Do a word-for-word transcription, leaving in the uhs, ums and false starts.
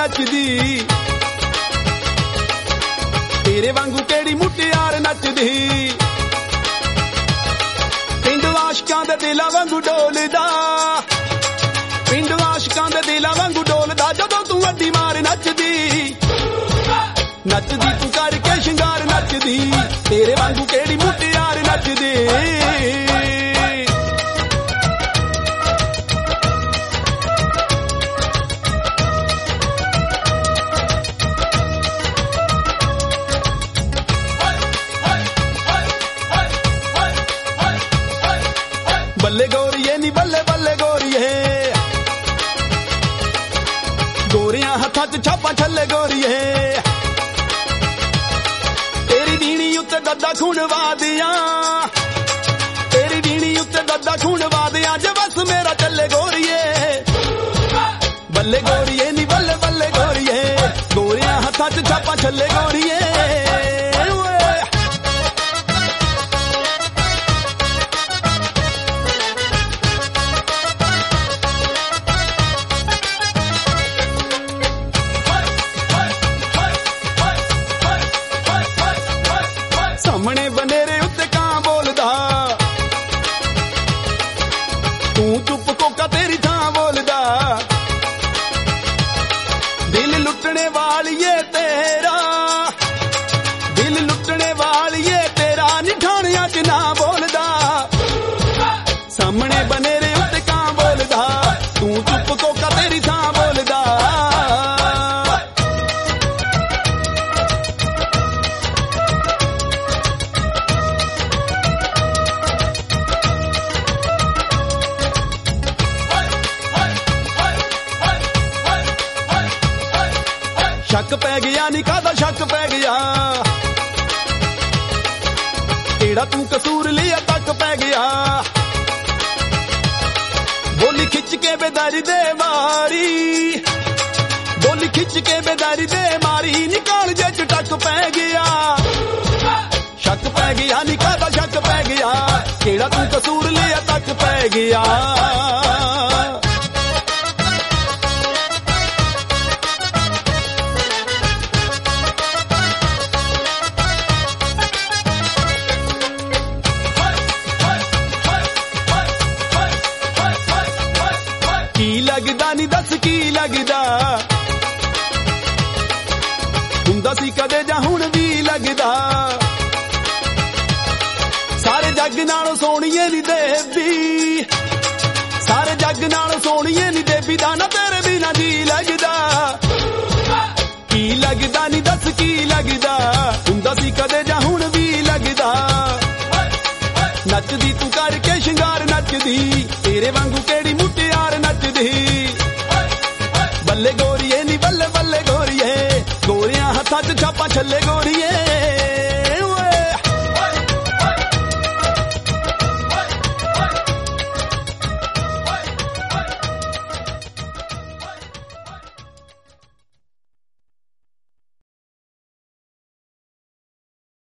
नचदी तेरे वांगू केड़ी मुटियार नचदी पिंड आशिकां दे दिलां वांगू डोलदा पिंड आशिकां दे दिलां वांगू डोलदा जदों तू अड्डी मार नचदी नचदी तू करके शिंगार नचदी तेरे वांगू केड़ी मुटियार नचदी बल्ले गोरिए नी बल्ले बल्ले गोरिए गोरियां हत्थां च छापां छल्ले गोरिए तेरी बीणी उत्ते दद्दा खून वादियां तेरी बीणी उत्ते दद्दा खून वादियां जे बस मेरा चले गोरिए बल्ले गोरिए नी बल्ले बल्ले गोरिए गोरियां हत्थां च छापां छल्ले गोरिए सामने बनेरे उत्ते कां बोलदा तू चुप कोका तेरी थां बोलदा दिल लुटने वालिए तेरा दिल लुटने वालिए तेरा निठाणियां च ना बोलदा सामने बनेरे उत्ते कां बोलदा तू चुप कोका तेरी थां बोलदा शक पै गया नी कादा शक पै गया केड़ा तू कसूर लिया तक पै गया बोली खिच के बेदारी दे मारी बोली खिच के बेदारी दे मारी निकाल जे टक पै गया शक पै गया नी कादा शक पै गया केड़ा तू कसूर लिया तक पै गया की लगदा नी दस की लगदा हुंदा सी कदे जां हुण भी लगदा सारे जग नालों सोहणीए नी देवी सारे जग नालों सोहणीए नी देवी दा ना तेरे बिना जी लगदा की लगदा नी दस की लगदा हुंदा सी कदे जां हुण भी लगदा नचदी तू करके शिंगार नचदी तेरे वांगू केड़ी मुटियार नचदी बल्ले गोरिए नी बल्ले बल्ले गोरिए गोरियां हत्थां च छापां छल्ले गोरिए